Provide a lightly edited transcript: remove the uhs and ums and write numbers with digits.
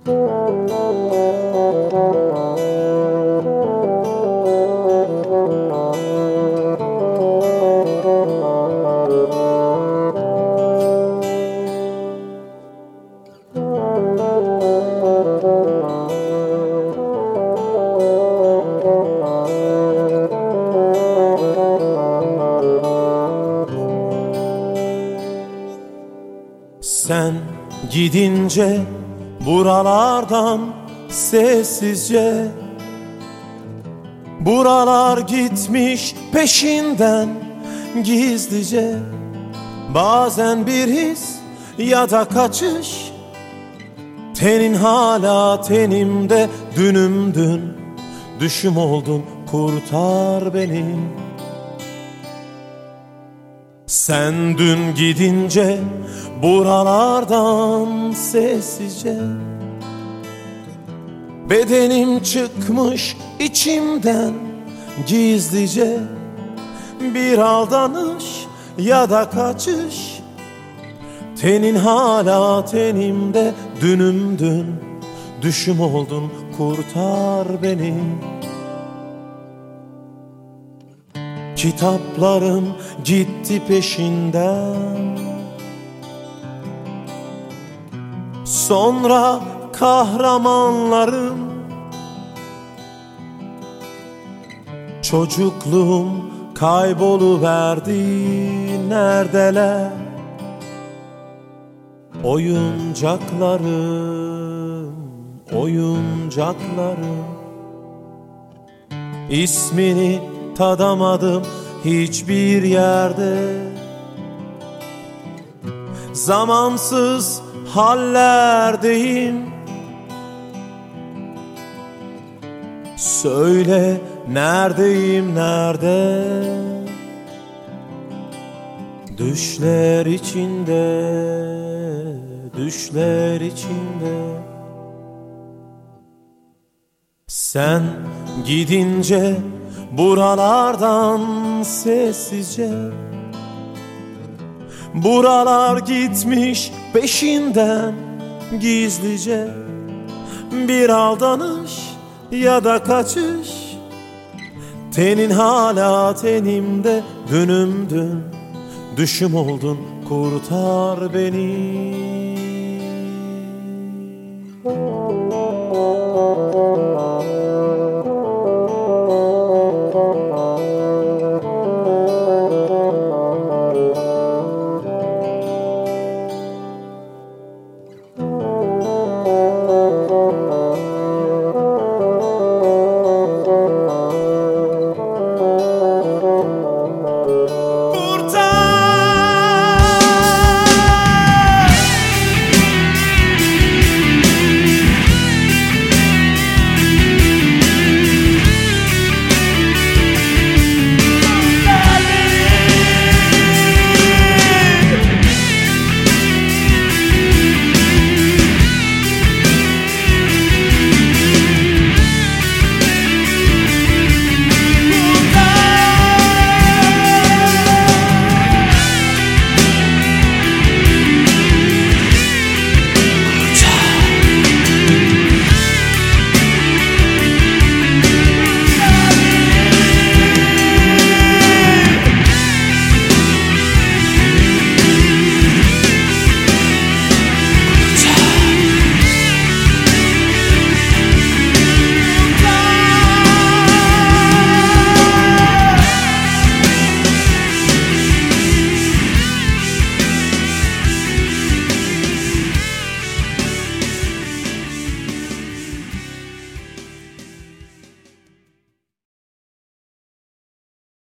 Sen gidince buralardan sessizce, buralar gitmiş peşinden gizlice. Bazen bir his ya da kaçış, tenin hala tenimde, dünümdün düşüm oldun, kurtar beni. Sen dün gidince buralardan sessizce, bedenim çıkmış içimden gizlice. Bir aldanış ya da kaçış, tenin hala tenimde, dünümdün düşüm oldun, kurtar beni. Kitaplarım gitti peşinden, sonra kahramanlarım. Çocukluğum kayboluverdi, neredeler oyuncaklarım, oyuncaklarım. İsmini tadamadım hiçbir yerde, zamansız hallerdeyim. Söyle neredeyim, nerede? Düşler içinde, düşler içinde. Sen gidince buralardan sessizce, buralar gitmiş peşinden gizlice. Bir aldanış ya da kaçış, tenin hala tenimde, dünümdün düşüm oldun, kurtar beni.